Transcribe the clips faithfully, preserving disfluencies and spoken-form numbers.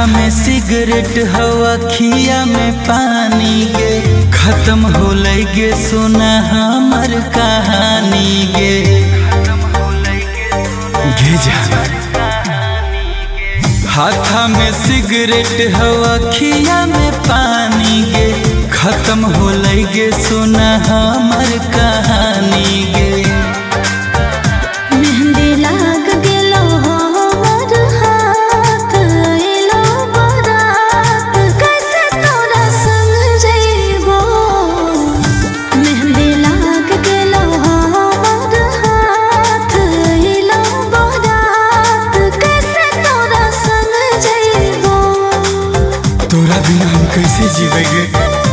हाथा में सिगरेट हवा खिया में पानी गे खत्म हो गे सुना हमर कहानी गे गे जा हाथा में सिगरेट हवा खिया में पानी गे खत्म हो गे सुना हमर कहानी गे तोरा बिना हम कैसे जीवेंगे।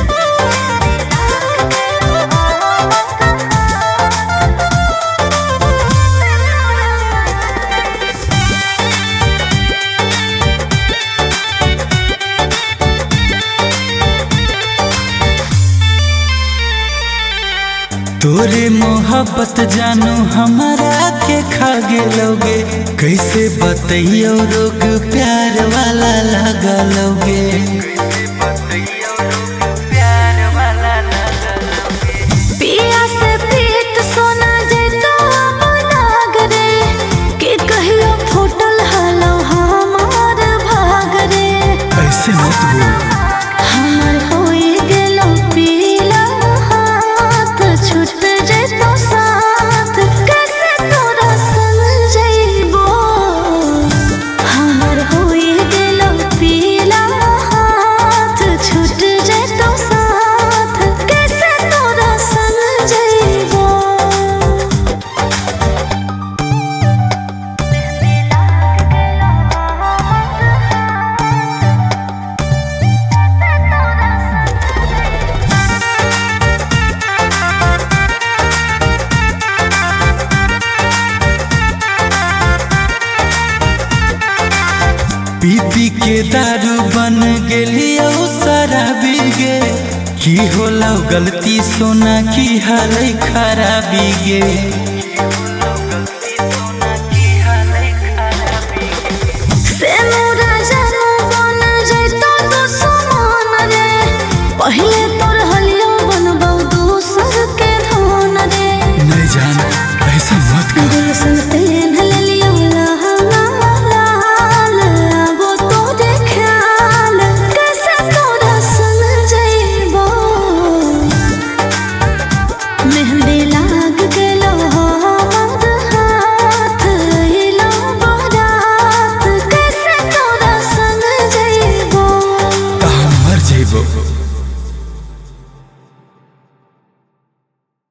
तोरे मोहब्बत जानू हमारा के खा गेलोगे कैसे बतइयो रोग प्यार वाला लगलोगे पिया से पीत सोना जे तो लाग रे कि कहियो फूटल हलो हमार भाग रे ऐसे मत बोल हमर होई गेलो पीला हाथ छूट जे तो साथ कैसे तोरा संग जइबो हमर होई गेलो पीला हाथ छूट जे तो साथ कैसे तोरा संग जइबो पी पी के दारू बन गेलियो शराबी गे की होला गलती सोना की हाल खराबी गे।